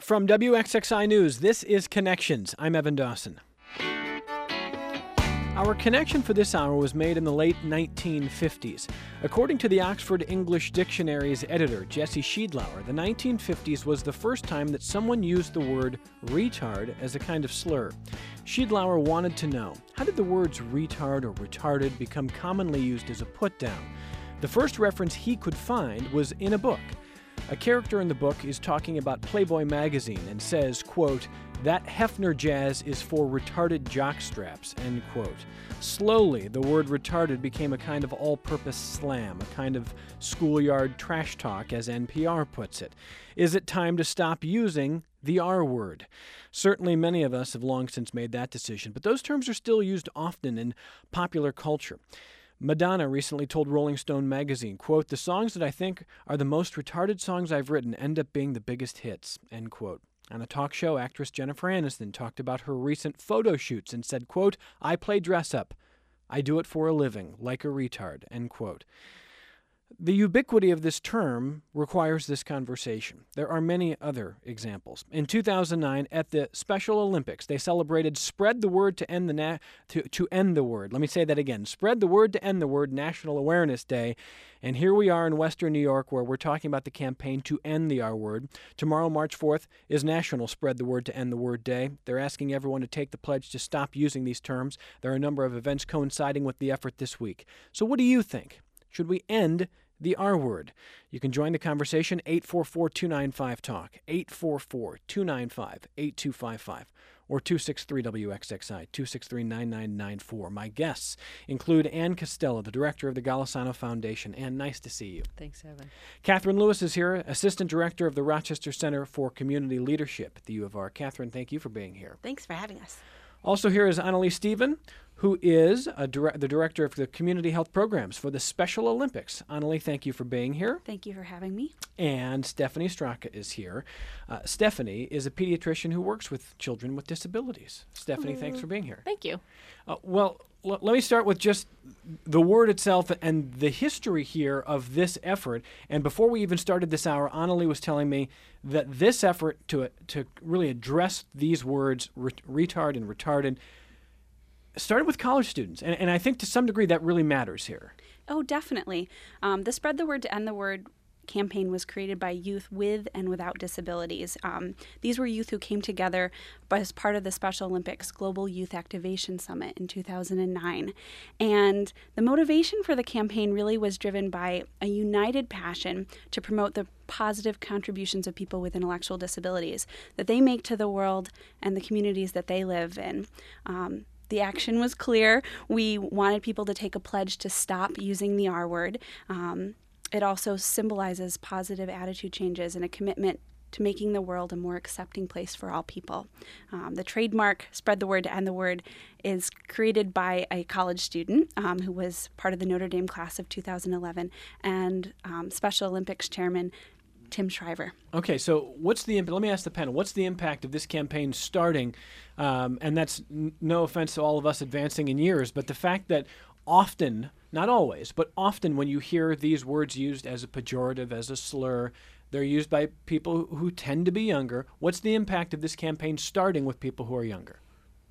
From WXXI News, this is Connections. I'm Evan Dawson. Our connection for this hour was made in the late 1950s. According to the Oxford English Dictionary's editor, Jesse Schiedlauer, the 1950s was the first time that someone used the word retard as a kind of slur. Schiedlauer wanted to know, how did the words retard or retarded become commonly used as a put-down? The first reference he could find was in a book. A character in the book is talking about Playboy magazine and says, quote, "That Hefner jazz is for retarded jockstraps," end quote. Slowly, the word retarded became a kind of all-purpose slam, a kind of schoolyard trash talk, as NPR puts it. Is it time to stop using the R word? Certainly many of us have long since made that decision, but those terms are still used often in popular culture. Madonna recently told Rolling Stone magazine, quote, "The songs that I think are the most retarded songs I've written end up being the biggest hits," end quote. On a talk show, actress Jennifer Aniston talked about her recent photo shoots and said, quote, "I play dress-up. I do it for a living, like a retard," end quote. The ubiquity of this term requires this conversation. There are many other examples. In 2009, at the Special Olympics, they celebrated Spread the Word to End to End the Word. Let me say that again. Spread the Word to End the Word, National Awareness Day. And here we are in Western New York, where we're talking about the campaign to end the R word. Tomorrow, March 4th, is National Spread the Word to End the Word Day. They're asking everyone to take the pledge to stop using these terms. There are a number of events coinciding with the effort this week. So what do you think? Should we end the R word? You can join the conversation, 844-295-TALK, 844-295-8255, or 263-WXXI, 263-9994. My guests include Ann Costello, the director of the Golisano Foundation. Ann, nice to see you. Thanks, Evan. Catherine Lewis is here, assistant director of the Rochester Center for Community Leadership at the U of R. Catherine, thank you for being here. Thanks for having us. Also here is Annalie Stephen, who is the director of the Community Health Programs for the Special Olympics. Annalie, thank you for being here. Thank you for having me. And Stephanie Straka is here. Stephanie is a pediatrician who works with children with disabilities. Stephanie, thanks for being here. Thank you. Let me start with just the word itself and the history here of this effort. And before we even started this hour, Annalie was telling me that this effort to really address these words, retard and retarded, started with college students. And I think to some degree that really matters here. Oh, definitely. The Spread the Word to End the Word campaign was created by youth with and without disabilities. These were youth who came together as part of the Special Olympics Global Youth Activation Summit in 2009. And the motivation for the campaign really was driven by a united passion to promote the positive contributions of people with intellectual disabilities that they make to the world and the communities that they live in. The action was clear. We wanted people to take a pledge to stop using the R word. It also symbolizes positive attitude changes and a commitment to making the world a more accepting place for all people. The trademark Spread the Word to End the Word is created by a college student who was part of the Notre Dame class of 2011 and Special Olympics chairman Tim Shriver. Okay, so let me ask the panel, what's the impact of this campaign starting, and that's no offense to all of us advancing in years, but the fact that often, not always, but often when you hear these words used as a pejorative, as a slur, they're used by people who tend to be younger. What's the impact of this campaign starting with people who are younger?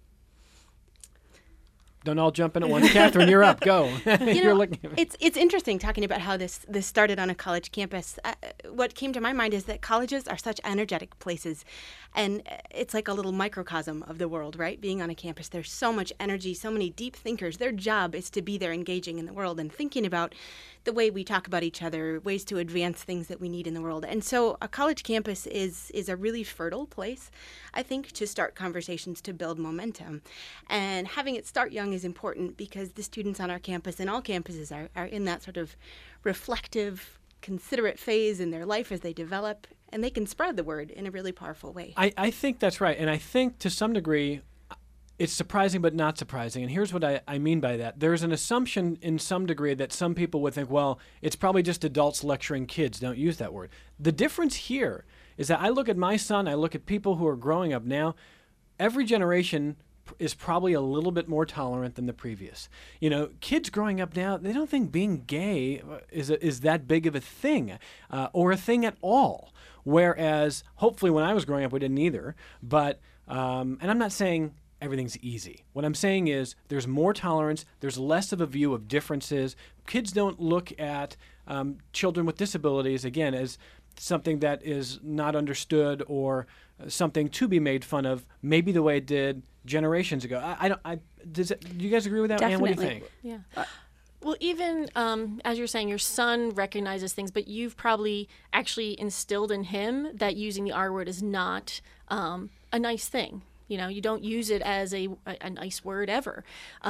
Don't all jump in at once. Catherine, you're up. Go. You're looking at me. It's interesting talking about how this started on a college campus. What came to my mind is that colleges are such energetic places, and it's like a little microcosm of the world, right? Being on a campus, there's so much energy, so many deep thinkers. Their job is to be there engaging in the world and thinking about the way we talk about each other, ways to advance things that we need in the world. And so a college campus is a really fertile place, I think, to start conversations, to build momentum. And having it start young is important because the students on our campus and all campuses are in that sort of reflective, considerate phase in their life as they develop, and they can spread the word in a really powerful way. I think that's right. And I think to some degree, it's surprising but not surprising. And here's what I mean by that. There's an assumption in some degree that some people would think, well, it's probably just adults lecturing kids. Don't use that word. The difference here is that I look at my son, I look at people who are growing up now. Every generation is probably a little bit more tolerant than the previous. You know, kids growing up now, they don't think being gay is that big of a thing or a thing at all. Whereas, hopefully, when I was growing up, we didn't either. But, and I'm not saying everything's easy. What I'm saying is there's more tolerance. There's less of a view of differences. Kids don't look at children with disabilities, again, as something that is not understood or something to be made fun of, maybe the way it did generations ago. Do you guys agree with that? Definitely. Ann, what do you think? Yeah. Well, even as you're saying, your son recognizes things, but you've probably actually instilled in him that using the R word is not a nice thing. You know, you don't use it as a nice word ever.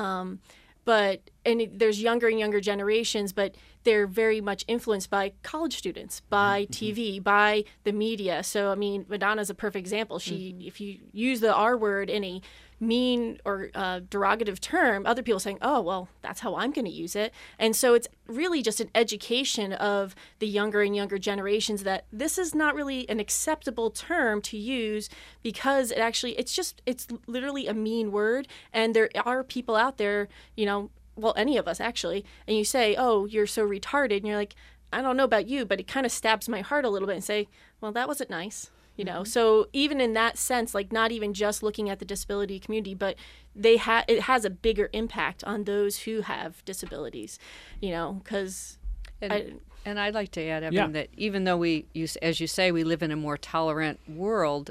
There's younger and younger generations, but they're very much influenced by college students, by TV, by the media. So, I mean, Madonna's a perfect example. If you use the R word in a mean or derogative term, other people are saying, oh, well, that's how I'm going to use it. And so it's really just an education of the younger and younger generations that this is not really an acceptable term to use because it's literally a mean word. And there are people out there, well, any of us actually, and you say, oh, you're so retarded. And you're like, I don't know about you, but it kind of stabs my heart a little bit and say, well, that wasn't nice. So even in that sense, like not even just looking at the disability community, but it has a bigger impact on those who have disabilities, because. And I'd like to add, Evan, that even though as you say, we live in a more tolerant world,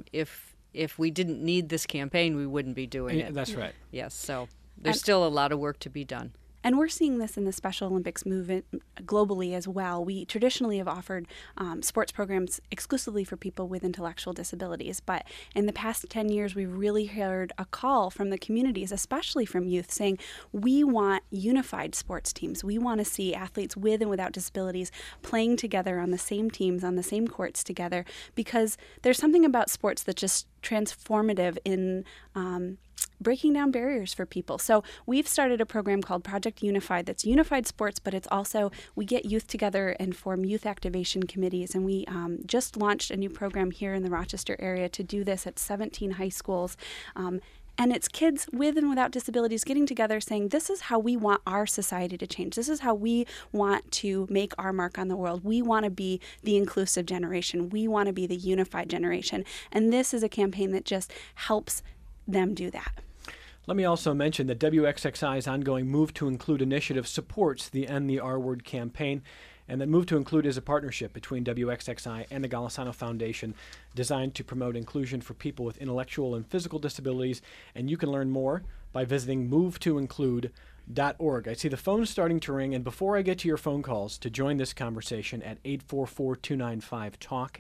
if we didn't need this campaign, we wouldn't be doing it. That's right. Yes, so there's still a lot of work to be done. And we're seeing this in the Special Olympics movement globally as well. We traditionally have offered sports programs exclusively for people with intellectual disabilities. But in the past 10 years, we've really heard a call from the communities, especially from youth, saying we want unified sports teams. We want to see athletes with and without disabilities playing together on the same teams, on the same courts together, because there's something about sports that's just transformative in breaking down barriers for people. So we've started a program called Project Unified that's unified sports, but it's also, we get youth together and form youth activation committees. And we just launched a new program here in the Rochester area to do this at 17 high schools. And it's kids with and without disabilities getting together saying, this is how we want our society to change. This is how we want to make our mark on the world. We want to be the inclusive generation. We want to be the unified generation. And this is a campaign that just helps them do that. Let me also mention that WXXI's ongoing Move to Include initiative supports the End the R Word campaign, and that Move to Include is a partnership between WXXI and the Golisano Foundation designed to promote inclusion for people with intellectual and physical disabilities, and you can learn more by visiting movetoinclude.org. I see the phone starting to ring, and before I get to your phone calls to join this conversation at 844-295-TALK,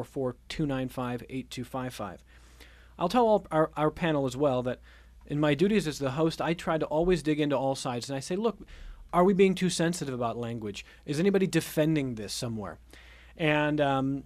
844-295-8255, I'll tell our panel as well that in my duties as the host, I try to always dig into all sides, and I say, look, are we being too sensitive about language? Is anybody defending this somewhere? And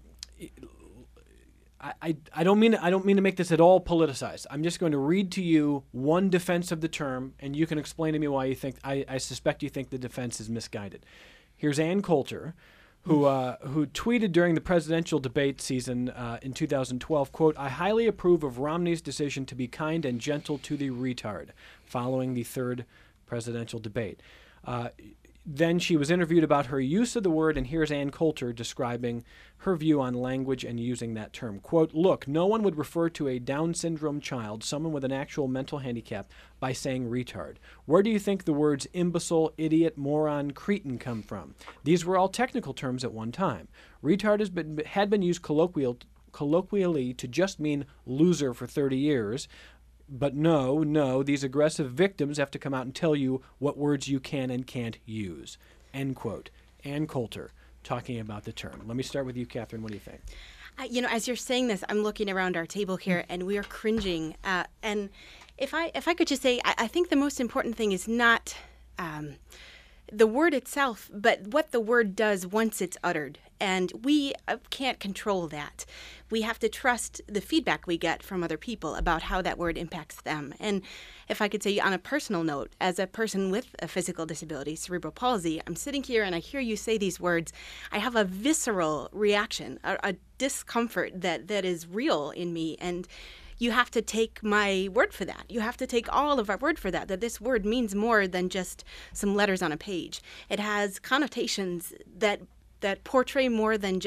I don't mean to make this at all politicized. I'm just going to read to you one defense of the term, and you can explain to me why you think I suspect you think the defense is misguided. Here's Ann Coulter, who tweeted during the presidential debate season in 2012, quote, I highly approve of Romney's decision to be kind and gentle to the retard following the third presidential debate. Then she was interviewed about her use of the word, and here's Ann Coulter describing her view on language and using that term. Quote, look, no one would refer to a Down syndrome child, someone with an actual mental handicap, by saying retard. Where do you think the words imbecile, idiot, moron, cretin come from? These were all technical terms at one time. Retard had been used colloquially to just mean loser for 30 years. But no, these aggressive victims have to come out and tell you what words you can and can't use. End quote. Ann Coulter talking about the term. Let me start with you, Catherine. What do you think? As you're saying this, I'm looking around our table here, and we are cringing. And if I could just say, I think the most important thing is not the word itself, but what the word does once it's uttered. And we can't control that. We have to trust the feedback we get from other people about how that word impacts them. And if I could say on a personal note, as a person with a physical disability, cerebral palsy, I'm sitting here and I hear you say these words. I have a visceral reaction, a discomfort that is real in me. And you have to take my word for that. You have to take all of our word for that this word means more than just some letters on a page. It has connotations that portray more than just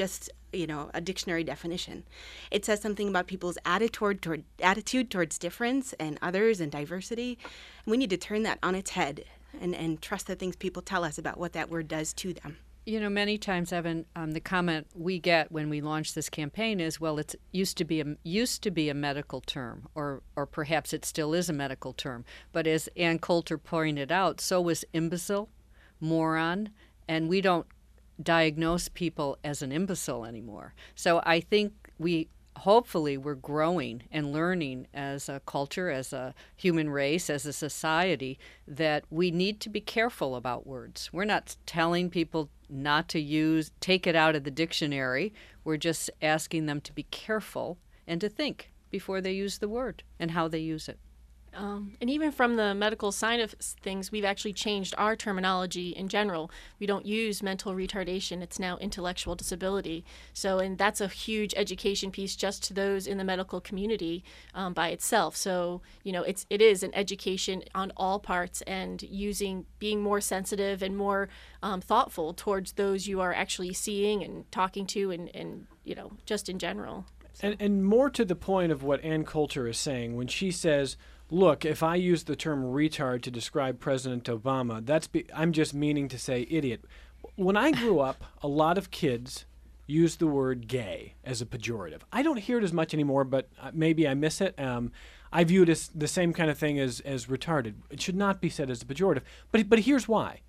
a dictionary definition. It says something about people's attitude towards difference and others and diversity. And we need to turn that on its head and trust the things people tell us about what that word does to them. Many times, Evan, the comment we get when we launch this campaign is, well, it used to be a medical term, or perhaps it still is a medical term. But as Ann Coulter pointed out, so was imbecile, moron, and we don't diagnose people as an imbecile anymore. So I think hopefully we're growing and learning as a culture, as a human race, as a society, that we need to be careful about words. We're not telling people not to take it out of the dictionary. We're just asking them to be careful and to think before they use the word and how they use it. And even from the medical side of things, we've actually changed our terminology in general. We don't use mental retardation. It's now intellectual disability. And that's a huge education piece just to those in the medical community by itself. So, it is an education on all parts, and being more sensitive and more thoughtful towards those you are actually seeing and talking to and just in general. So. And more to the point of what Ann Coulter is saying when she says, look, if I use the term retard to describe President Obama, I'm just meaning to say idiot. When I grew up, a lot of kids used the word gay as a pejorative. I don't hear it as much anymore, but maybe I miss it. I view it as the same kind of thing as retarded. It should not be said as a pejorative. But here's why.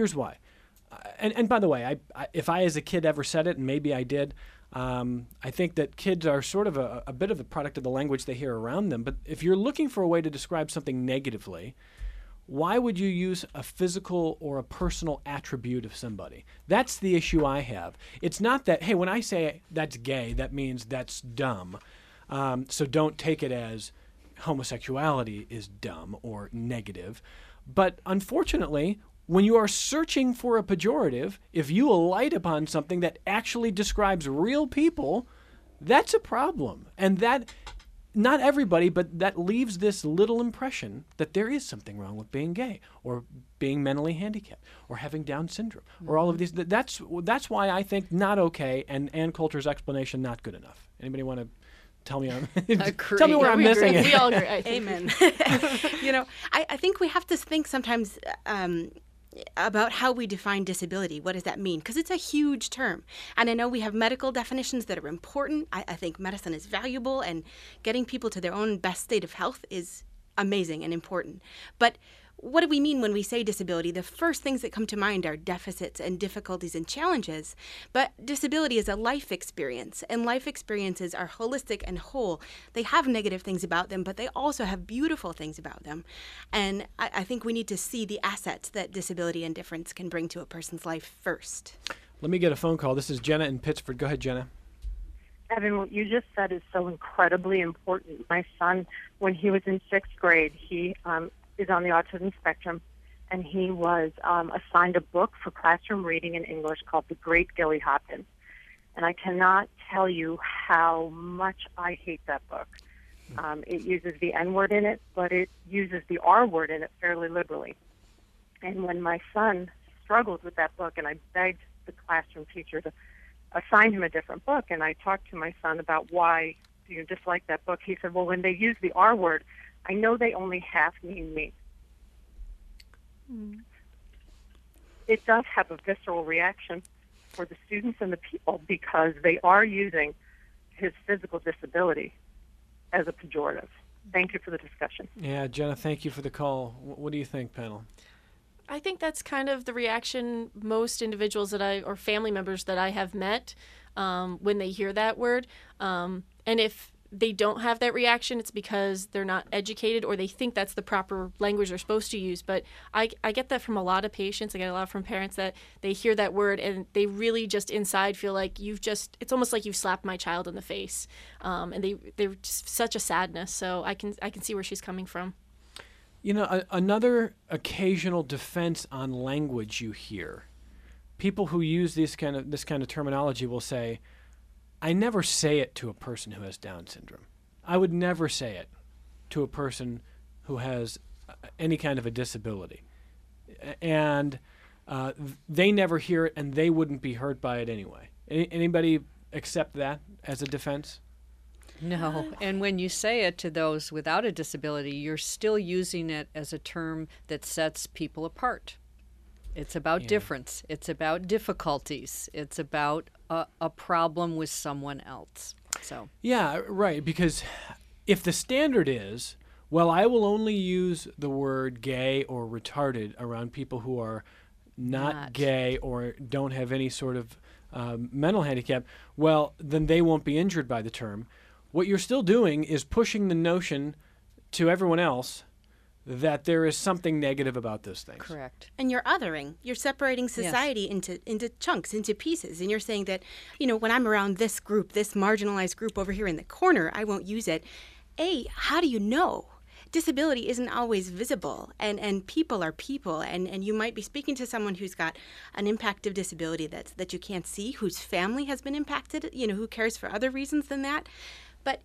And by the way, if I as a kid ever said it, and maybe I did, I think that kids are sort of a bit of a product of the language they hear around them. But if you're looking for a way to describe something negatively, why would you use a physical or a personal attribute of somebody? That's the issue I have. It's not that, hey, when I say that's gay, that means that's dumb. So don't take it as homosexuality is dumb or negative. But unfortunately, when you are searching for a pejorative, if you alight upon something that actually describes real people, that's a problem. And that, not everybody, but that leaves this little impression that there is something wrong with being gay or being mentally handicapped or having Down syndrome or all of these. That's why I think not okay, and Ann Coulter's explanation not good enough. Anybody want to tell me tell me where I'm missing it? We all agree. Amen. I think we have to think sometimes about how we define disability. What does that mean? Because it's a huge term. And I know we have medical definitions that are important. I think medicine is valuable, and getting people to their own best state of health is amazing and important. But what do we mean when we say disability? The first things that come to mind are deficits and difficulties and challenges. But disability is a life experience, and life experiences are holistic and whole. They have negative things about them, but they also have beautiful things about them. And I think we need to see the assets that disability and difference can bring to a person's life first. Let me get a phone call. This is Jenna in Pittsford. Go ahead, Jenna. Evan, what you just said is so incredibly important. My son, when he was in 6th grade, he is on the autism spectrum, and he was assigned a book for classroom reading in English called The Great Gilly Hopkins. And I cannot tell you how much I hate that book. It uses the N word in it, but it uses the R word in it fairly liberally. And when my son struggled with that book, and I begged the classroom teacher to assign him a different book, and I talked to my son about why you dislike that book, he said, well, when they use the R word, I know they only half mean me. It does have a visceral reaction for the students and the people because they are using his physical disability as a pejorative. Thank you for the discussion. Yeah, Jenna, thank you for the call. What do you think, panel? I think that's kind of the reaction most individuals or family members that I have met when they hear that word. And if they don't have that reaction, it's because they're not educated or they think that's the proper language they're supposed to use. But I get that from a lot of patients. I get a lot from parents that they hear that word and they really just inside feel like it's almost like you've slapped my child in the face. And they're just such a sadness. So I can see where she's coming from. You know, another occasional defense on language you hear, people who use this kind of terminology will say, I never say it to a person who has Down syndrome. I would never say it to a person who has any kind of a disability. And they never hear it, and they wouldn't be hurt by it anyway. Anybody accept that as a defense? No. And when you say it to those without a disability, you're still using it as a term that sets people apart. It's about difference. It's about difficulties. It's about a problem with someone else. So Yeah, right. Because if the standard is, well, I will only use the word gay or retarded around people who are not gay or don't have any sort of mental handicap, well, then they won't be injured by the term. What you're still doing is pushing the notion to everyone else that there is something negative about those things. correct. And you're othering. You're separating society into chunks, into pieces. And you're saying that, when I'm around this group, this marginalized group over here in the corner, I won't use it. How do you know? Disability isn't always visible, and people are people, and you might be speaking to someone who's got an impactive disability that you can't see, whose family has been impacted, who cares for other reasons than that. But,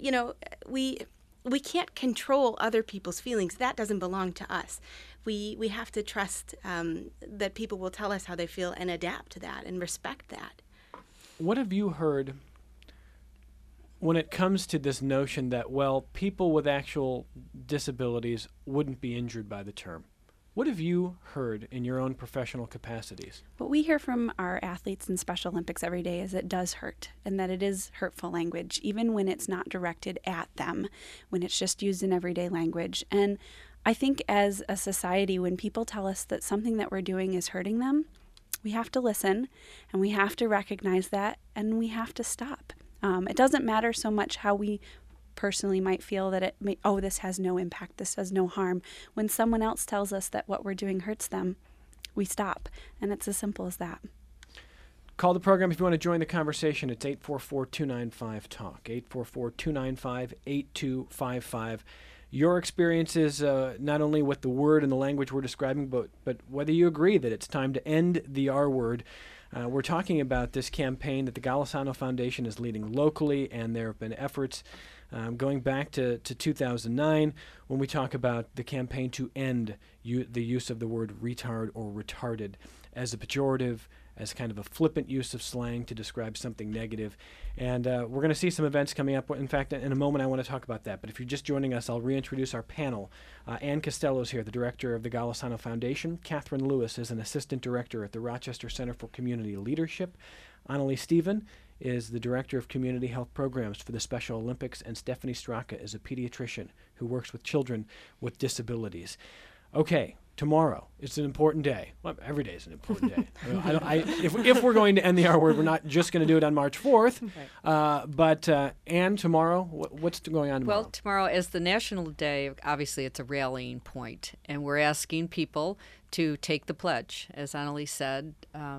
we can't control other people's feelings. That doesn't belong to us. We have to trust that people will tell us how they feel and adapt to that and respect that. What have you heard when it comes to this notion that, well, people with actual disabilities wouldn't be injured by the term? What have you heard in your own professional capacities? What we hear from our athletes in Special Olympics every day is it does hurt, and that it is hurtful language, even when it's not directed at them, when it's just used in everyday language. And I think as a society, when people tell us that something that we're doing is hurting them, we have to listen, and we have to recognize that, and we have to stop. It doesn't matter so much how we personally might feel that this has no impact, this does no harm. When someone else tells us that what we're doing hurts them, we stop. And it's as simple as that. Call the program if you want to join the conversation. It's 844-295-TALK, 844-295-8255. Your experiences, not only with the word and the language we're describing, but whether you agree that it's time to end the R word. We're talking about this campaign that the Golisano Foundation is leading locally, and there have been efforts going back to 2009 when we talk about the campaign to end the use of the word retard or retarded as a pejorative, as kind of a flippant use of slang to describe something negative. And we're going to see some events coming up. In fact, in a moment I want to talk about that. But if you're just joining us, I'll reintroduce our panel. Ann Costello is here, the director of the Golisano Foundation. Catherine Lewis is an assistant director at the Rochester Center for Community Leadership. Annalie Stephen is the director of community health programs for the Special Olympics. And Stephanie Straka is a pediatrician who works with children with disabilities. Okay. Tomorrow, it's an important day. Well, every day is an important day. If we're going to end the R word, we're not just going to do it on March 4th. Right. But Anne, tomorrow, what's going on tomorrow? Well, tomorrow is the National Day. Obviously, it's a rallying point, and we're asking people to take the pledge. As Annalie said,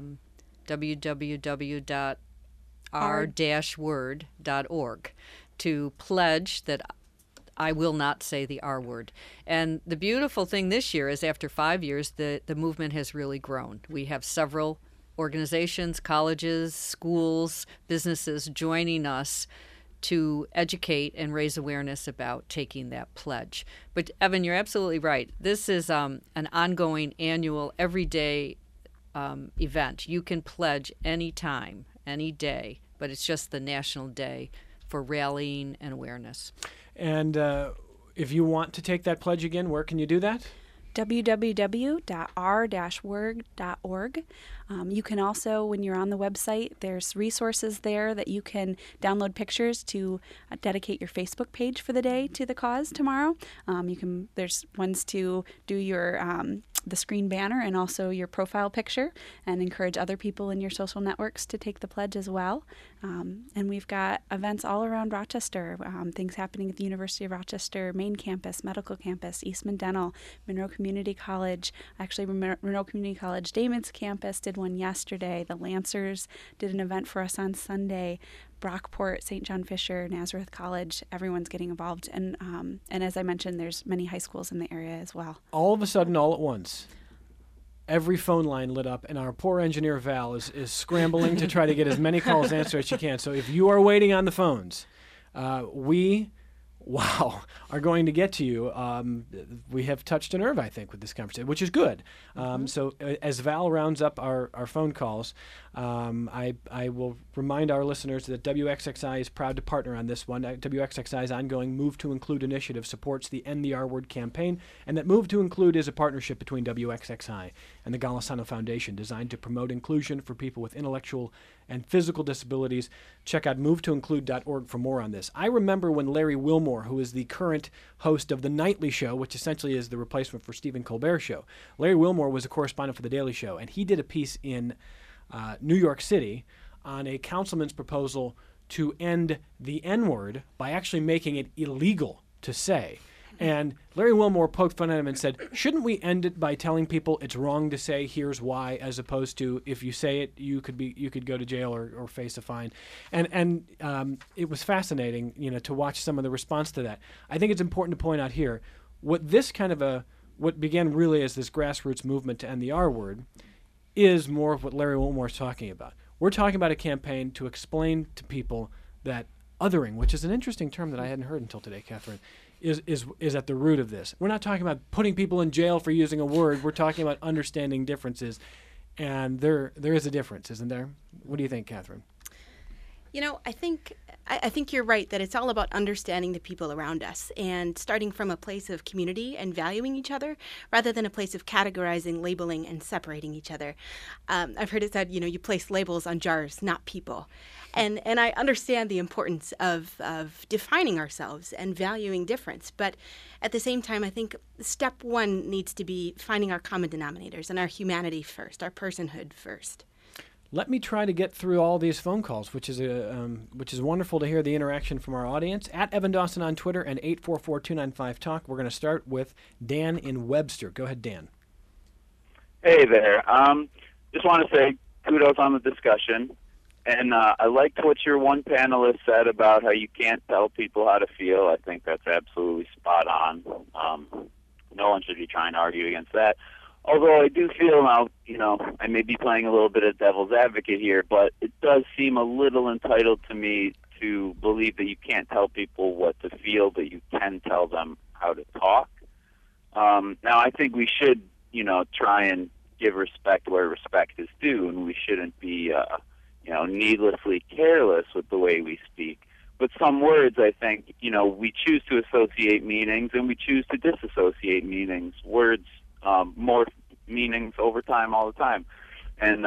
www.r-word.org to pledge that I will not say the R word. And the beautiful thing this year is after 5 years, the movement has really grown. We have several organizations, colleges, schools, businesses joining us to educate and raise awareness about taking that pledge. But Evan, you're absolutely right. This is an ongoing, annual, everyday event. You can pledge any time, any day, but it's just the National Day for rallying and awareness. And if you want to take that pledge again, where can you do that? www.r-word.org. You can also, when you're on the website, there's resources there that you can download pictures to dedicate your Facebook page for the day to the cause tomorrow. There's ones to do your the screen banner and also your profile picture, and encourage other people in your social networks to take the pledge as well. And we've got events all around Rochester, things happening at the University of Rochester, main campus, medical campus, Eastman Dental, Monroe Community College. Actually, Monroe Community College David's campus did one yesterday. The Lancers did an event for us on Sunday. Brockport, St. John Fisher, Nazareth College, everyone's getting involved. And as I mentioned, there's many high schools in the area as well. All of a sudden, all at once, every phone line lit up, and our poor engineer Val is scrambling to try to get as many calls answered as she can. So if you are waiting on the phones, we wow, are going to get to you. We have touched a nerve, I think, with this conversation, which is good. So as Val rounds up our phone calls, I will remind our listeners that WXXI is proud to partner on this one. WXXI's ongoing Move to Include initiative supports the End the R Word campaign, and that Move to Include is a partnership between WXXI and the Golisano Foundation designed to promote inclusion for people with intellectual and physical disabilities. Check out movetoinclude.org for more on this. I remember when Larry Wilmore, who is the current host of The Nightly Show, which essentially is the replacement for Stephen Colbert's show, Larry Wilmore was a correspondent for The Daily Show, and he did a piece in New York City on a councilman's proposal to end the N-word by actually making it illegal to say. And Larry Wilmore poked fun at him and said, shouldn't we end it by telling people it's wrong to say here's why, as opposed to if you say it, you could go to jail or face a fine. And it was fascinating, to watch some of the response to that. I think it's important to point out here, what began really as this grassroots movement to end the R word is more of what Larry Wilmore is talking about. We're talking about a campaign to explain to people that othering, which is an interesting term that I hadn't heard until today, Catherine, is at the root of this. We're not talking about putting people in jail for using a word. We're talking about understanding differences, and there is a difference, isn't there? What do you think, Catherine? I think you're right that it's all about understanding the people around us and starting from a place of community and valuing each other rather than a place of categorizing, labeling, and separating each other. I've heard it said, you place labels on jars, not people. And I understand the importance of defining ourselves and valuing difference. But at the same time, I think step one needs to be finding our common denominators and our humanity first, our personhood first. Let me try to get through all these phone calls, which is wonderful to hear the interaction from our audience. At Evan Dawson on Twitter and 844-295-TALK. We're going to start with Dan in Webster. Go ahead, Dan. Hey there. Just want to say kudos on the discussion. And I liked what your one panelist said about how you can't tell people how to feel. I think that's absolutely spot on. No one should be trying to argue against that. Although I do feel now, I may be playing a little bit of devil's advocate here, but it does seem a little entitled to me to believe that you can't tell people what to feel, but you can tell them how to talk. Now, I think we should, try and give respect where respect is due, and we shouldn't be, needlessly careless with the way we speak. But some words, I think, we choose to associate meanings, and we choose to disassociate meanings. Words more meanings over time, all the time. And,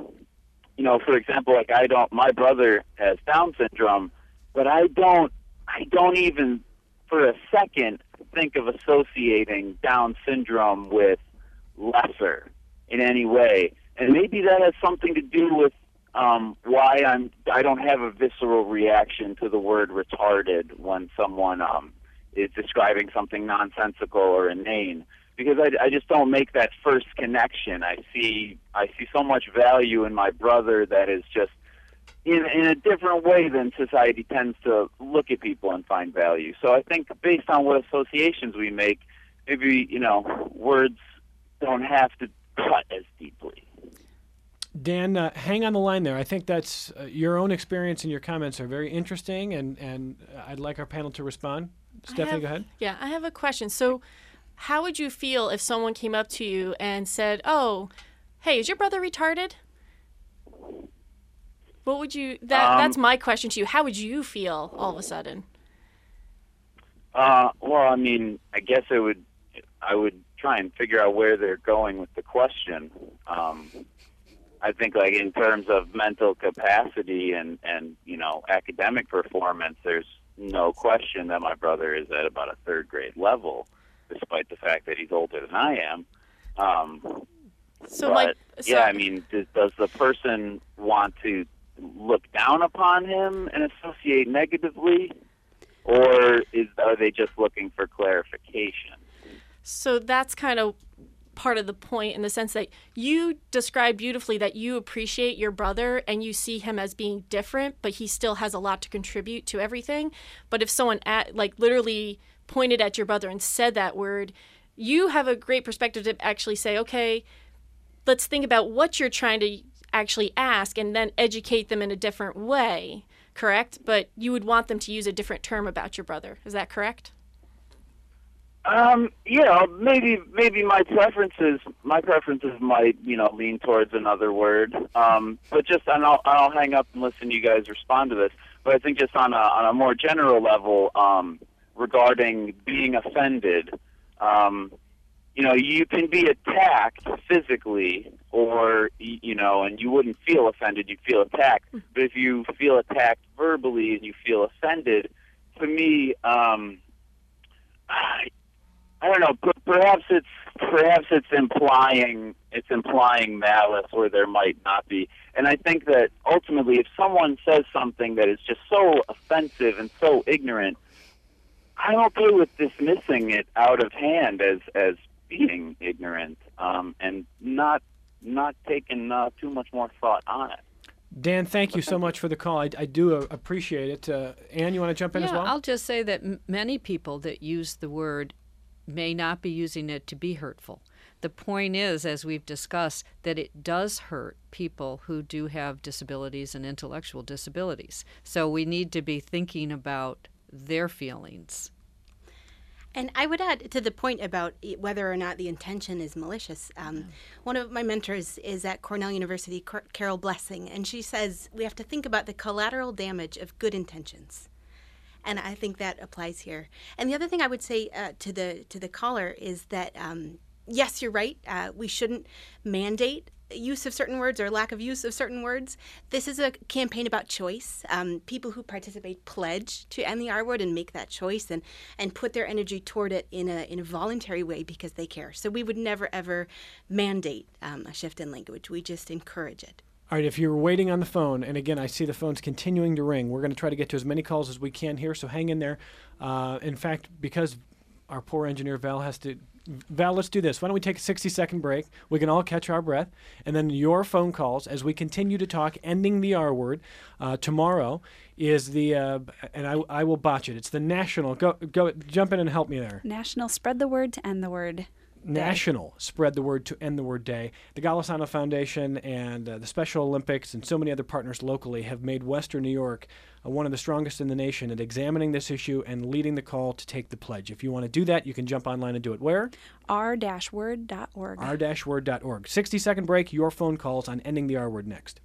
for example, my brother has Down syndrome, but I don't even for a second think of associating Down syndrome with lesser in any way. And maybe that has something to do with why I don't have a visceral reaction to the word retarded when someone is describing something nonsensical or inane. Because I just don't make that first connection. I see so much value in my brother that is just in a different way than society tends to look at people and find value. So I think based on what associations we make, maybe, words don't have to cut as deeply. Dan, hang on the line there. I think that's your own experience and your comments are very interesting, and I'd like our panel to respond. Stephanie, go ahead. Yeah, I have a question. So how would you feel if someone came up to you and said, oh, hey, is your brother retarded? What would you, that's my question to you. How would you feel all of a sudden? Well, I guess I would try and figure out where they're going with the question. I think in terms of mental capacity and academic performance, there's no question that my brother is at about a third grade level, despite the fact that he's older than I am. Does the person want to look down upon him and associate negatively, or are they just looking for clarification? So that's kind of part of the point in the sense that you describe beautifully that you appreciate your brother and you see him as being different, but he still has a lot to contribute to everything. But if someone literally pointed at your brother and said that word, you have a great perspective to actually say, okay, let's think about what you're trying to actually ask and then educate them in a different way. correct? But you would want them to use a different term about your brother. Is that correct? Maybe my preferences might, lean towards another word. But and I'll hang up and listen to you guys respond to this. But I think just on a more general level, regarding being offended, you can be attacked physically, or and you wouldn't feel offended, you'd feel attacked. But if you feel attacked verbally and you feel offended, to me, I don't know. Perhaps it's implying malice where there might not be. And I think that ultimately, if someone says something that is just so offensive and so ignorant, I'm okay with dismissing it out of hand as being ignorant, and not taking too much more thought on it. Dan, thank you so much for the call. I do appreciate it. Ann, you want to jump in as well? I'll just say that many people that use the word may not be using it to be hurtful. The point is, as we've discussed, that it does hurt people who do have disabilities and intellectual disabilities. So we need to be thinking about their feelings. And I would add to the point about whether or not the intention is malicious. One of my mentors is at Cornell University, Carol Blessing, and she says we have to think about the collateral damage of good intentions. And I think that applies here. And the other thing I would say to the caller is that, yes, you're right. We shouldn't mandate use of certain words or lack of use of certain words. This is a campaign about choice. People who participate pledge to end the R word and make that choice and put their energy toward it in a voluntary way because they care. So we would never, ever mandate a shift in language. We just encourage it. All right, if you're waiting on the phone, and again, I see the phone's continuing to ring, we're going to try to get to as many calls as we can here, so hang in there. In fact, because our poor engineer Val has to... Val, let's do this. Why don't we take a 60-second break? We can all catch our breath. And then your phone calls as we continue to talk, ending the R word. Tomorrow is the, and I will botch it. It's the national, go, jump in and help me there. National Spread the Word to End the Word National Spread the Word to End the Word Day. The Golisano Foundation and the Special Olympics and so many other partners locally have made Western New York one of the strongest in the nation at examining this issue and leading the call to take the pledge. If you want to do that, you can jump online and do it. Where? r-word.org. r-word.org. 60-second break, your phone calls on ending the R word next.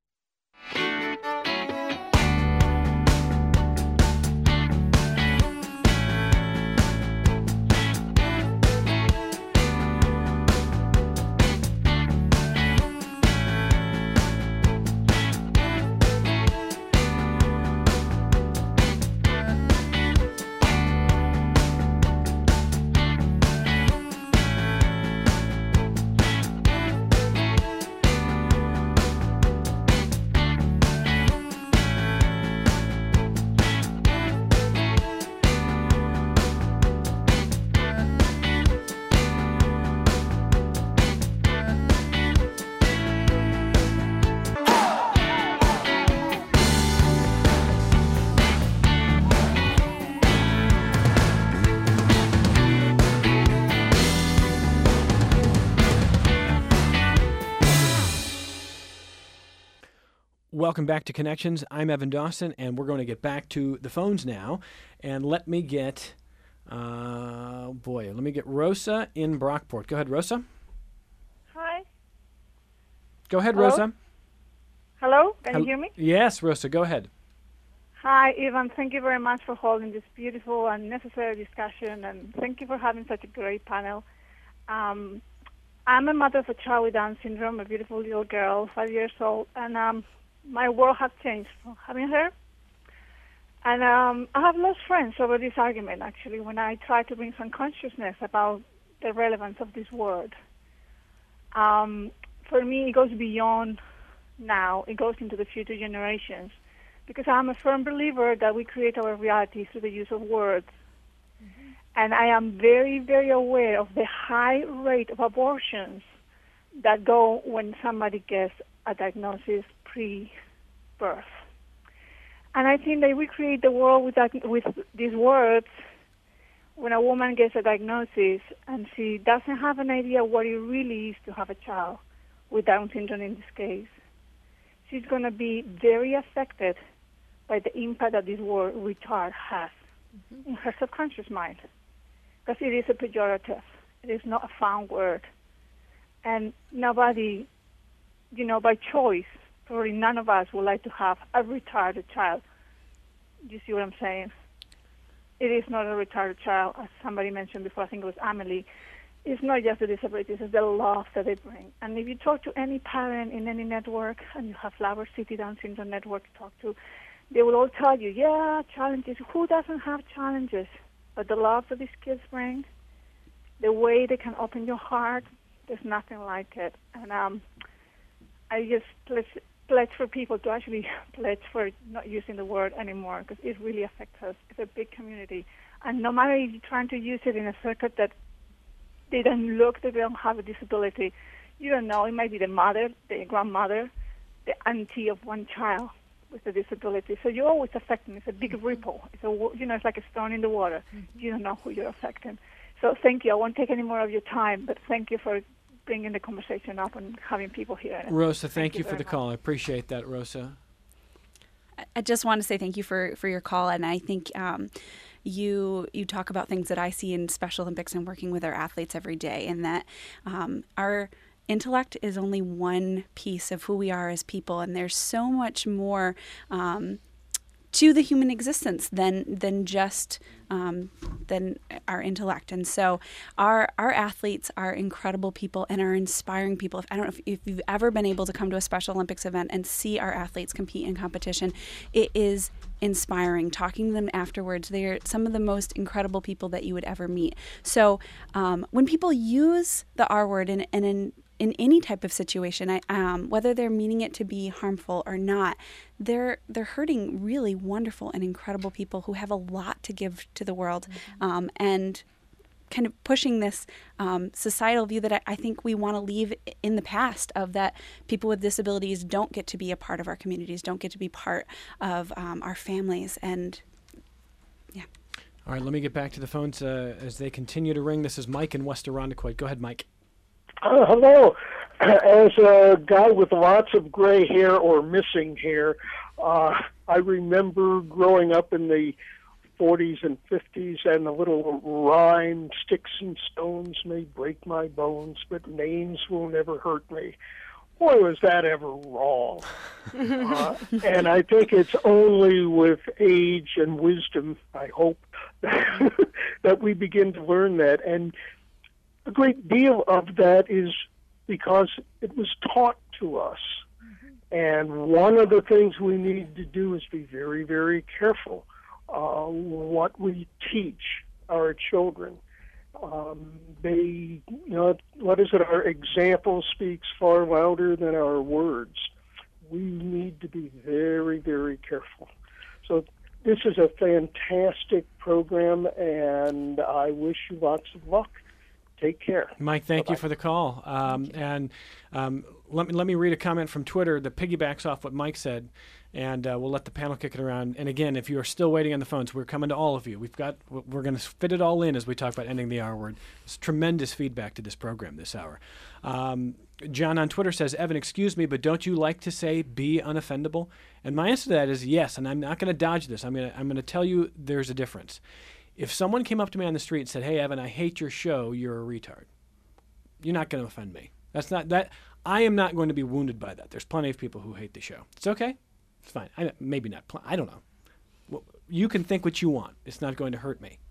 Welcome back to Connections. I'm Evan Dawson, and we're going to get back to the phones now. And let me get, Rosa in Brockport. Go ahead, Rosa. Hi. Go ahead, Hello? Rosa. Hello, can you hear me? Yes, Rosa, go ahead. Hi, Evan. Thank you very much for holding this beautiful and necessary discussion, and thank you for having such a great panel. I'm a mother of a child with Down syndrome, a beautiful little girl, 5 years old, and my world has changed from having her. And I have lost friends over this argument, actually, when I try to bring some consciousness about the relevance of this word. For me, it goes beyond now. It goes into the future generations, because I'm a firm believer that we create our reality through the use of words. Mm-hmm. And I am very, very aware of the high rate of abortions that go when somebody gets a diagnosis pre-birth. And I think that we create the world with these words when a woman gets a diagnosis and she doesn't have an idea what it really is to have a child with Down syndrome in this case. She's going to be very affected by the impact that this word retard has in her subconscious mind. Because it is a pejorative. It is not a fun word. And nobody, by choice, probably none of us would like to have a retarded child. Do you see what I'm saying? It is not a retarded child, as somebody mentioned before, I think it was Amelie. It's not just the disabilities, it's the love that they bring. And if you talk to any parent in any network, and you have Flower City Down Syndrome Network to talk to, they will all tell you, yeah, challenges. Who doesn't have challenges? But the love that these kids bring, the way they can open your heart, there's nothing like it. And I just pledge for people to actually pledge for not using the word anymore, because it really affects us. It's a big community. And no matter if you're trying to use it in a circuit that they don't look that they don't have a disability, you don't know. It might be the mother, the grandmother, the auntie of one child with a disability. So you always affect them. It's a big ripple. It's like a stone in the water. You don't know who you're affecting. So thank you. I won't take any more of your time, but thank you for bringing the conversation up and having people here. Rosa, thank you for the call. I appreciate that, Rosa. I just want to say thank you for your call, and I think you talk about things that I see in Special Olympics and working with our athletes every day, and that our intellect is only one piece of who we are as people, and there's so much more to the human existence than just than our intellect. And so our athletes are incredible people and are inspiring people. I don't know if you've ever been able to come to a Special Olympics event and see our athletes compete in competition. It is inspiring. Talking to them afterwards, they're some of the most incredible people that you would ever meet. So when people use the R word in any type of situation, whether they're meaning it to be harmful or not, they're hurting really wonderful and incredible people who have a lot to give to the world, and kind of pushing this societal view that I think we want to leave in the past, of that people with disabilities don't get to be a part of our communities, don't get to be part of our families, and yeah. All right, let me get back to the phones as they continue to ring. This is Mike in West Irondequoit. Go ahead, Mike. Hello. As a guy with lots of gray hair or missing hair, I remember growing up in the 40s and 50s, and the little rhyme, sticks and stones may break my bones, but names will never hurt me. Boy, was that ever wrong. And I think it's only with age and wisdom, I hope, that we begin to learn that. And a great deal of that is because it was taught to us. And one of the things we need to do is be very, very careful what we teach our children. What is it? Our example speaks far louder than our words. We need to be very, very careful. So this is a fantastic program, and I wish you lots of luck. Take care. Mike, thank Bye-bye. you for the call. Let me read a comment from Twitter that piggybacks off what Mike said, and we'll let the panel kick it around. And again, if you are still waiting on the phones, we're coming to all of you. We're going to fit it all in as we talk about ending the R word. It's tremendous feedback to this program this hour. John on Twitter says, Evan, excuse me, but don't you like to say be unoffendable? And my answer to that is yes, and I'm not going to dodge this. I'm going to tell you there's a difference. If someone came up to me on the street and said, hey, Evan, I hate your show, you're a retard, you're not going to offend me. I am not going to be wounded by that. There's plenty of people who hate the show. It's okay. It's fine. Maybe not. I don't know. Well, you can think what you want. It's not going to hurt me.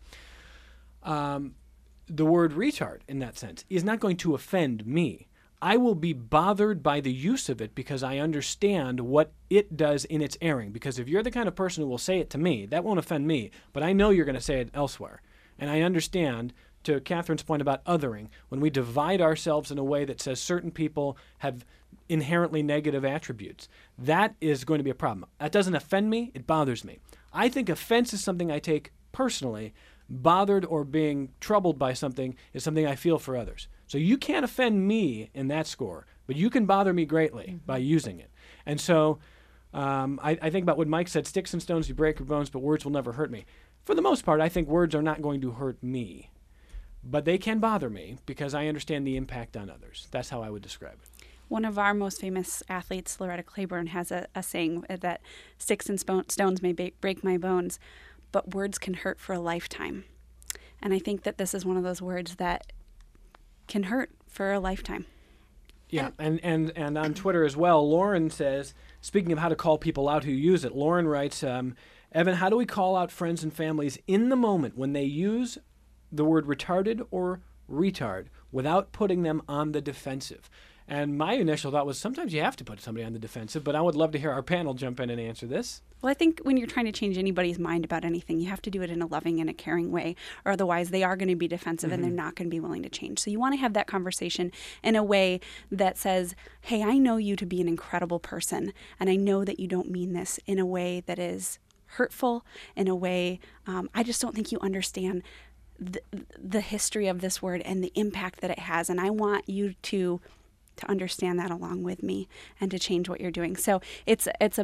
The word retard, in that sense, is not going to offend me. I will be bothered by the use of it because I understand what it does in its airing. Because if you're the kind of person who will say it to me, that won't offend me. But I know you're going to say it elsewhere. And I understand, to Catherine's point about othering, when we divide ourselves in a way that says certain people have inherently negative attributes, that is going to be a problem. That doesn't offend me. It bothers me. I think offense is something I take personally. Bothered or being troubled by something is something I feel for others. So you can't offend me in that score, but you can bother me greatly by using it. And so I think about what Mike said, sticks and stones, you break your bones, but words will never hurt me. For the most part, I think words are not going to hurt me, but they can bother me because I understand the impact on others. That's how I would describe it. One of our most famous athletes, Loretta Claiborne, has a saying that sticks and stones may break my bones, but words can hurt for a lifetime. And I think that this is one of those words that can hurt for a lifetime. Yeah, and on Twitter as well, Lauren says, speaking of how to call people out who use it, Lauren writes, Evan, how do we call out friends and families in the moment when they use the word retarded or retard without putting them on the defensive? And my initial thought was sometimes you have to put somebody on the defensive, but I would love to hear our panel jump in and answer this. Well, I think when you're trying to change anybody's mind about anything, you have to do it in a loving and a caring way, or otherwise they are going to be defensive and they're not going to be willing to change. So you want to have that conversation in a way that says, hey, I know you to be an incredible person, and I know that you don't mean this in a way that is hurtful, in a way, I just don't think you understand the history of this word and the impact that it has, and I want you to understand that along with me and to change what you're doing. So it's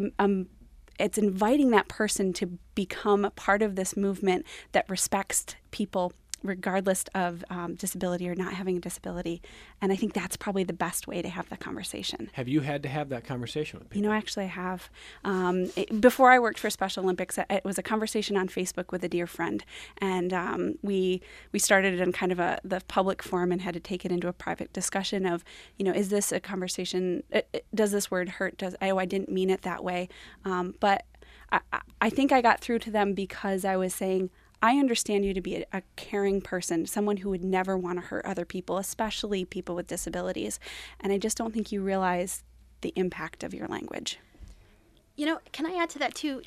inviting that person to become a part of this movement that respects people regardless of disability or not having a disability. And I think that's probably the best way to have the conversation. Have you had to have that conversation with people? You know, actually I have. Before I worked for Special Olympics, it was a conversation on Facebook with a dear friend. And we started it in kind of the public forum and had to take it into a private discussion of, is this a conversation? Does this word hurt? I didn't mean it that way. But I think I got through to them because I was saying, I understand you to be a caring person, someone who would never want to hurt other people, especially people with disabilities. And I just don't think you realize the impact of your language. Can I add to that too?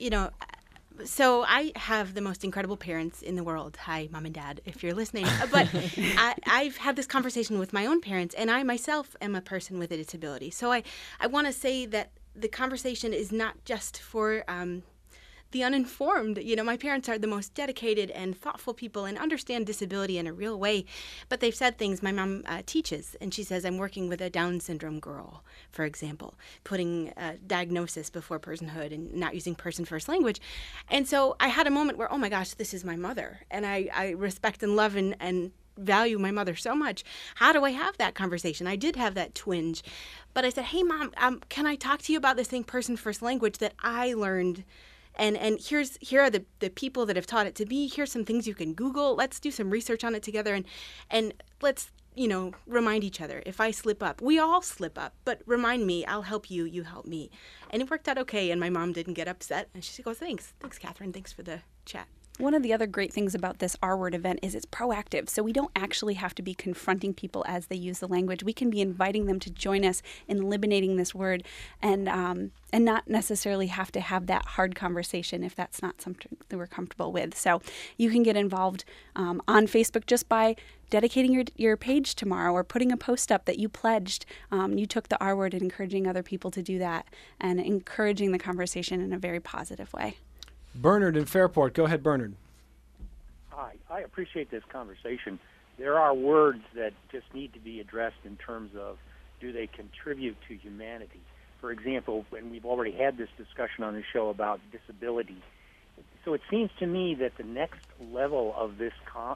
So I have the most incredible parents in the world. Hi, Mom and Dad, if you're listening. But I've had this conversation with my own parents, and I myself am a person with a disability. So I want to say that the conversation is not just for the uninformed. My parents are the most dedicated and thoughtful people and understand disability in a real way. But they've said things. My mom teaches, and she says, I'm working with a Down syndrome girl, for example, putting a diagnosis before personhood and not using person first language. And so I had a moment where, oh my gosh, this is my mother. And I respect and love and value my mother so much. How do I have that conversation? I did have that twinge. But I said, hey, Mom, can I talk to you about this thing, person first language, that I learned? And here are the people that have taught it to me. Here's some things you can Google. Let's do some research on it together, and let's remind each other. If I slip up, we all slip up, but remind me. I'll help you. You help me. And it worked out okay. And my mom didn't get upset. And she goes, thanks, Catherine. Thanks for the chat. One of the other great things about this R Word event is it's proactive. So we don't actually have to be confronting people as they use the language. We can be inviting them to join us in eliminating this word and not necessarily have to have that hard conversation if that's not something that we're comfortable with. So you can get involved on Facebook just by dedicating your page tomorrow or putting a post up that you pledged. You took the R Word and encouraging other people to do that and encouraging the conversation in a very positive way. Bernard in Fairport. Go ahead, Bernard. Hi. I appreciate this conversation. There are words that just need to be addressed in terms of, do they contribute to humanity? For example, when we've already had this discussion on the show about disability. So it seems to me that the next level of this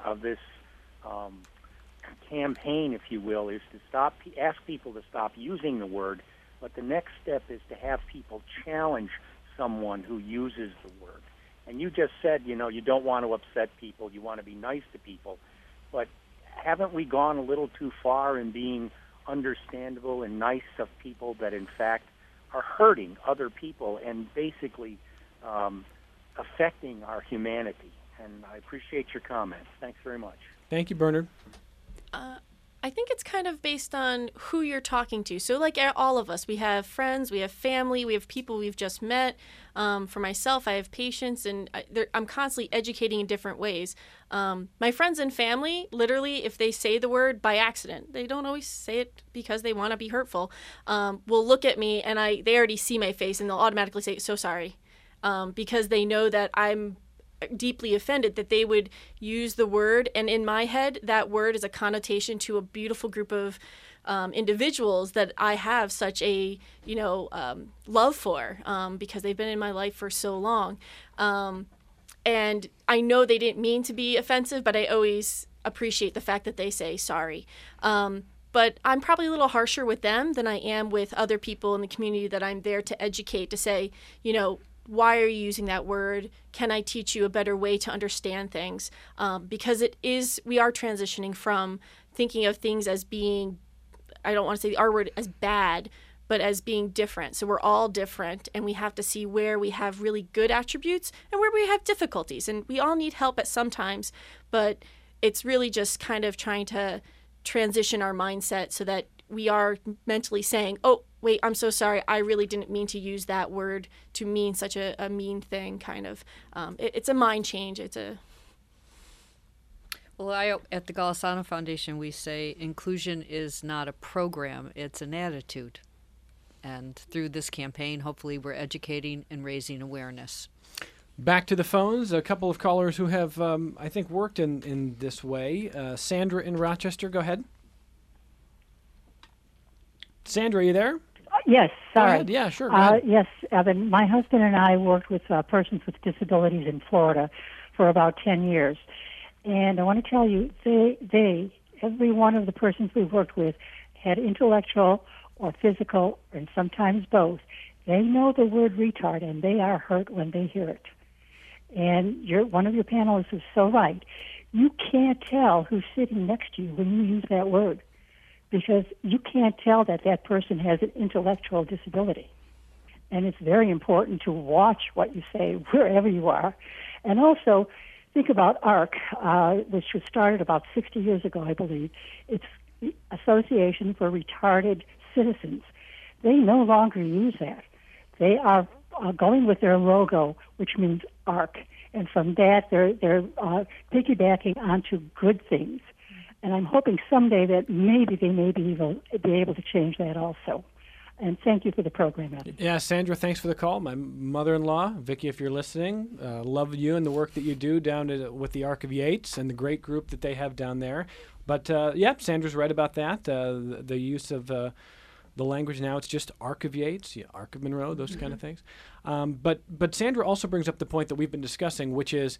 campaign, if you will, is to ask people to stop using the word, but the next step is to have people challenge someone who uses the word. And you just said, you don't want to upset people, you want to be nice to people. But haven't we gone a little too far in being understandable and nice of people that, in fact, are hurting other people and basically affecting our humanity? And I appreciate your comments. Thanks very much. Thank you, Bernard. I think it's kind of based on who you're talking to. So like all of us, we have friends, we have family, we have people we've just met. For myself, I have patients, and I'm constantly educating in different ways. My friends and family, literally, if they say the word by accident, they don't always say it because they want to be hurtful, will look at me and they already see my face and they'll automatically say, so sorry, because they know that I'm deeply offended that they would use the word, and in my head that word is a connotation to a beautiful group of individuals that I have such a love for because they've been in my life for so long, and I know they didn't mean to be offensive, but I always appreciate the fact that they say sorry. but I'm probably a little harsher with them than I am with other people in the community that I'm there to educate, to say, why are you using that word? Can I teach you a better way to understand things? Because we are transitioning from thinking of things as being, I don't want to say the R word as bad, but as being different. So we're all different, and we have to see where we have really good attributes and where we have difficulties. And we all need help at some times, but it's really just kind of trying to transition our mindset so that we are mentally saying, oh, wait, I'm so sorry. I really didn't mean to use that word to mean such a mean thing, kind of. It's a mind change. Well, at the Golisano Foundation, we say inclusion is not a program, it's an attitude. And through this campaign, hopefully we're educating and raising awareness. Back to the phones, a couple of callers who have, I think, worked in this way. Sandra in Rochester, go ahead. Sandra, are you there? Yes, sorry. Go ahead. Yeah, sure. Go ahead. Yes, Evan. My husband and I worked with persons with disabilities in Florida for about 10 years. And I want to tell you, every one of the persons we worked with had intellectual or physical, and sometimes both. They know the word retard, and they are hurt when they hear it. And one of your panelists is so right. You can't tell who's sitting next to you when you use that word, because you can't tell that person has an intellectual disability. And it's very important to watch what you say wherever you are. And also, think about ARC, which was started about 60 years ago, I believe. It's the Association for Retarded Citizens. They no longer use that. They are going with their logo, which means ARC. And from that, they're piggybacking onto good things. And I'm hoping someday that maybe they may be able to change that also. And thank you for the program, Evan. Yeah, Sandra, thanks for the call. My mother-in-law, Vicki, if you're listening, love you and the work that you do down with the Arc of Yates and the great group that they have down there. But, Sandra's right about that. The use of the language now, it's just Arc of Yates, Arc of Monroe, those kind of things. But Sandra also brings up the point that we've been discussing, which is,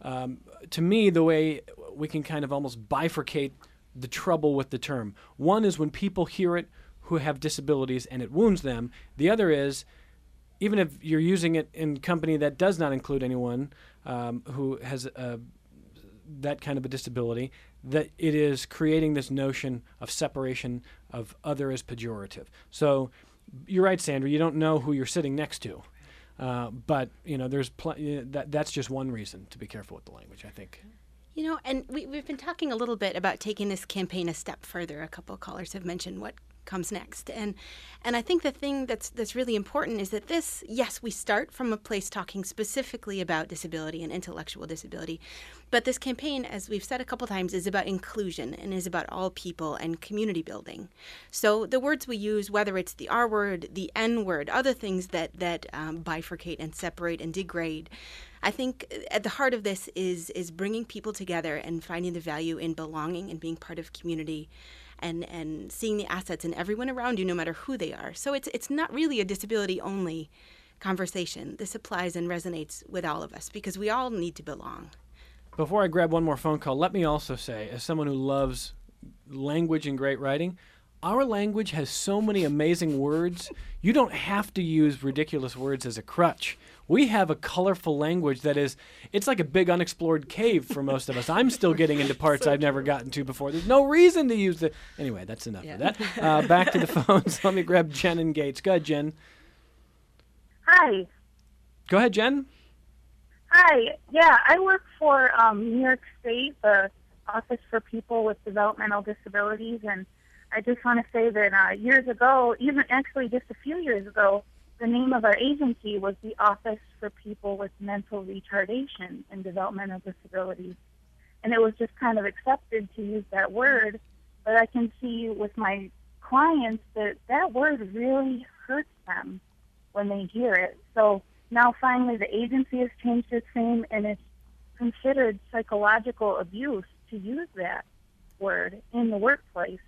to me, the way we can kind of almost bifurcate the trouble with the term. One is when people hear it who have disabilities and it wounds them. The other is, even if you're using it in a company that does not include anyone who has that kind of a disability, that it is creating this notion of separation of other as pejorative. So you're right, Sandra, you don't know who you're sitting next to. But, there's that's just one reason to be careful with the language, I think. And we've been talking a little bit about taking this campaign a step further. A couple of callers have mentioned what comes next. And I think the thing that's really important is that yes, we start from a place talking specifically about disability and intellectual disability, but this campaign, as we've said a couple times, is about inclusion and is about all people and community building. So the words we use, whether it's the R word, the N word, other things that bifurcate and separate and degrade, I think at the heart of this is bringing people together and finding the value in belonging and being part of community, and seeing the assets in everyone around you, no matter who they are. So it's not really a disability-only conversation. This applies and resonates with all of us because we all need to belong. Before I grab one more phone call, let me also say, as someone who loves language and great writing, our language has so many amazing words. You don't have to use ridiculous words as a crutch. We have a colorful language that it's like a big unexplored cave for most of us. I'm still getting into parts I've never gotten to before. There's no reason to use the... Anyway, that's enough of that. Back to the phones. Let me grab Jen and Gates. Go ahead, Jen. Hi. Go ahead, Jen. Hi. Yeah, I work for New York State, the Office for People with Developmental Disabilities, and I just want to say that years ago, even actually just a few years ago, the name of our agency was the Office for People with Mental Retardation and Developmental Disabilities. And it was just kind of accepted to use that word. But I can see with my clients that word really hurts them when they hear it. So now finally the agency has changed its name, and it's considered psychological abuse to use that word in the workplace,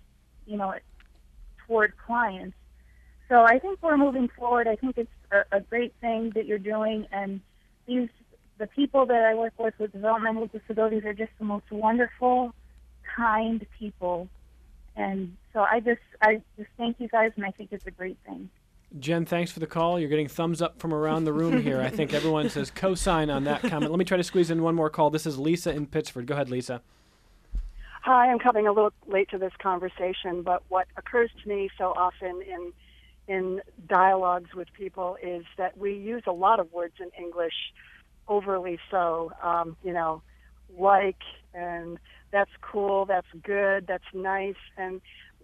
toward clients. So I think we're moving forward. I think it's a great thing that you're doing, and the people that I work with developmental disabilities are just the most wonderful, kind people, And so I just thank you guys, and I think it's a great thing. Jen, thanks for the call. You're getting thumbs up from around the room here. I think everyone says co-sign on that comment. Let me try to squeeze in one more call. This is Lisa in Pittsford. Go ahead, Lisa. Hi, I'm coming a little late to this conversation, but what occurs to me so often in dialogues with people is that we use a lot of words in English, overly so, like, and that's cool, that's good, that's nice, and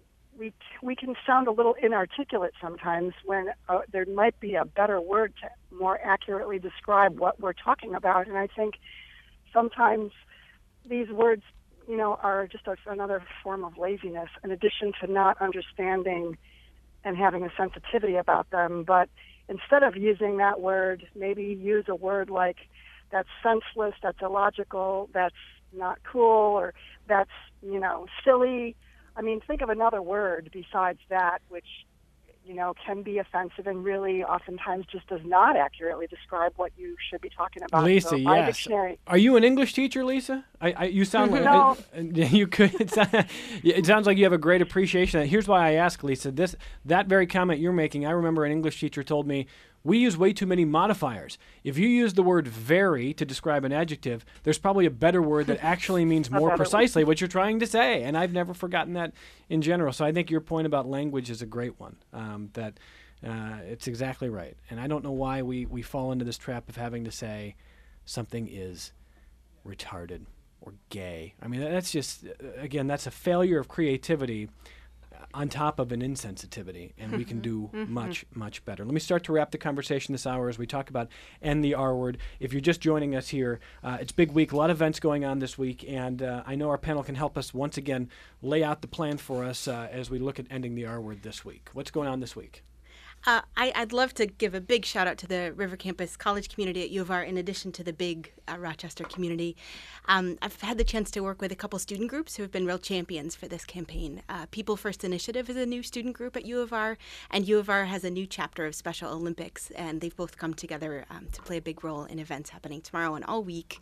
we can sound a little inarticulate sometimes when there might be a better word to more accurately describe what we're talking about. And I think sometimes these words, are just another form of laziness in addition to not understanding and having a sensitivity about them. But instead of using that word, maybe use a word like that's senseless, that's illogical, that's not cool, or that's, silly. I mean, think of another word besides that, which, can be offensive and really oftentimes just does not accurately describe what you should be talking about. Lisa, so, yes. Dictionary. Are you an English teacher, Lisa? You sound like No. You could. It sounds like you have a great appreciation. Here's why I ask, Lisa. That very comment you're making, I remember an English teacher told me, we use way too many modifiers. If you use the word very to describe an adjective, there's probably a better word that actually means more precisely what you're trying to say. And I've never forgotten that in general. So I think your point about language is a great one, that it's exactly right. And I don't know why we fall into this trap of having to say something is retarded or gay. I mean, that's just, again, that's a failure of creativity on top of an insensitivity, and we can do much, much better. Let me start to wrap the conversation this hour as we talk about End the R Word. If you're just joining us here, it's big week, a lot of events going on this week, and I know our panel can help us once again lay out the plan for us as we look at ending the R Word this week. What's going on this week? I'd love to give a big shout out to the River Campus College community at U of R in addition to the big Rochester community. I've had the chance to work with a couple student groups who have been real champions for this campaign. People First Initiative is a new student group at U of R, and U of R has a new chapter of Special Olympics, and they've both come together to play a big role in events happening tomorrow and all week.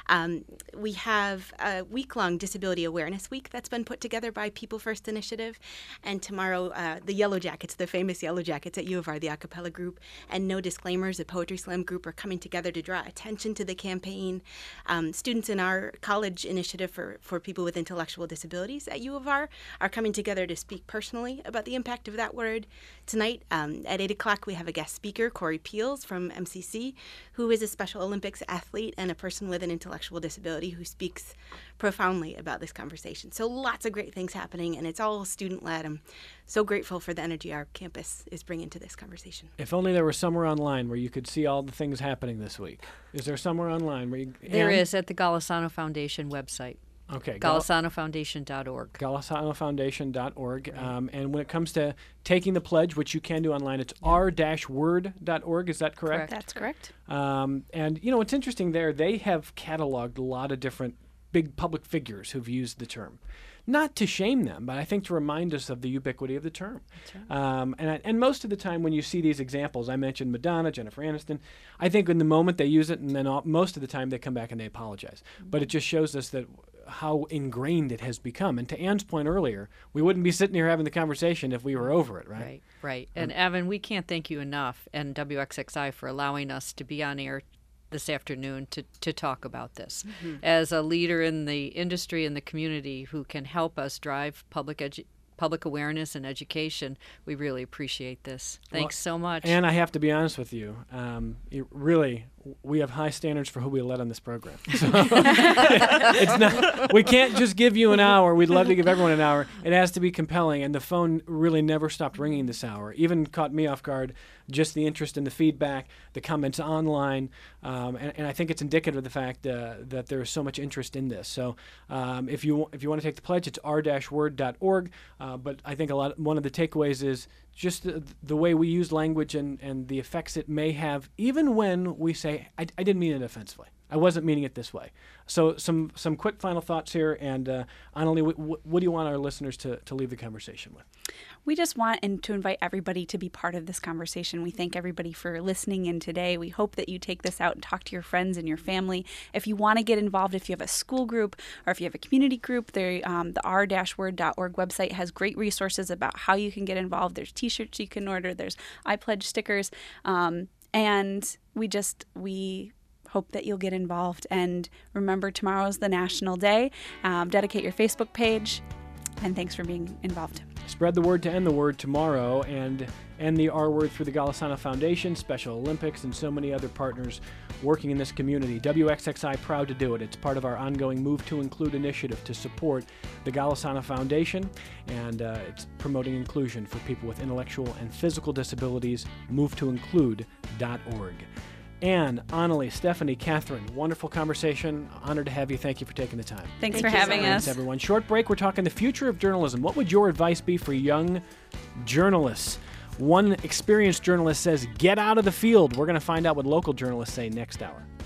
We have a week-long Disability Awareness Week that's been put together by People First Initiative, and tomorrow the Yellow Jackets, the famous Yellow Jackets at U of R, the a cappella group, and No Disclaimers, a poetry slam group, are coming together to draw attention to the campaign. Students in our college initiative for people with intellectual disabilities at U of R are coming together to speak personally about the impact of that word. Tonight at 8 o'clock, we have a guest speaker, Corey Peels from MCC, who is a Special Olympics athlete and a person with an intellectual disability who speaks profoundly about this conversation. So lots of great things happening, and it's all student-led. I'm so grateful for the energy our campus is bringing to this conversation. If only there was somewhere online where you could see all the things happening this week. Is there somewhere online where you... There is at the Golisano Foundation website. Okay. GolisanoFoundation.org. GolisanoFoundation.org. And when it comes to taking the pledge, which you can do online, it's r-word.org. Is that correct? That's correct. And, what's interesting there, they have cataloged a lot of different big public figures who've used the term. Not to shame them, but I think to remind us of the ubiquity of the term. That's right. And most of the time when you see these examples, I mentioned Madonna, Jennifer Aniston, I think in the moment they use it, and then most of the time they come back and they apologize. But it just shows us that how ingrained it has become. And to Ann's point earlier, we wouldn't be sitting here having the conversation if we were over it, right? Right. And Evan, we can't thank you enough, and WXXI, for allowing us to be on air this afternoon to talk about this. Mm-hmm. As a leader in the industry and the community who can help us drive public awareness and education, we really appreciate this. Thanks so much. And I have to be honest with you, we have high standards for who we let on this program. So we can't just give you an hour. We'd love to give everyone an hour. It has to be compelling, and the phone really never stopped ringing this hour. Even caught me off guard, just the interest in the feedback, the comments online, and I think it's indicative of the fact that there is so much interest in this. So if you want to take the pledge, it's r-word.org. But I think one of the takeaways is just the way we use language and the effects it may have, even when we say, I didn't mean it offensively. I wasn't meaning it this way. So some quick final thoughts here, and Annalie, what do you want our listeners to leave the conversation with? We just want to invite everybody to be part of this conversation. We thank everybody for listening in today. We hope that you take this out and talk to your friends and your family. If you want to get involved, if you have a school group or if you have a community group, the r-word.org website has great resources about how you can get involved. There's T-shirts you can order. There's I Pledge stickers. And we hope that you'll get involved. And remember, tomorrow's the National Day. Dedicate your Facebook page. And thanks for being involved. Spread the word to end the word tomorrow, and end the R word through the Golisano Foundation, Special Olympics, and so many other partners working in this community. WXXI proud to do it. It's part of our ongoing Move to Include initiative to support the Golisano Foundation, and it's promoting inclusion for people with intellectual and physical disabilities. MoveToInclude.org. Anne, Annalie, Stephanie, Catherine, wonderful conversation. Honored to have you. Thank you for taking the time. Thanks for having us. Thanks, everyone. Short break. We're talking the future of journalism. What would your advice be for young journalists? One experienced journalist says, get out of the field. We're going to find out what local journalists say next hour.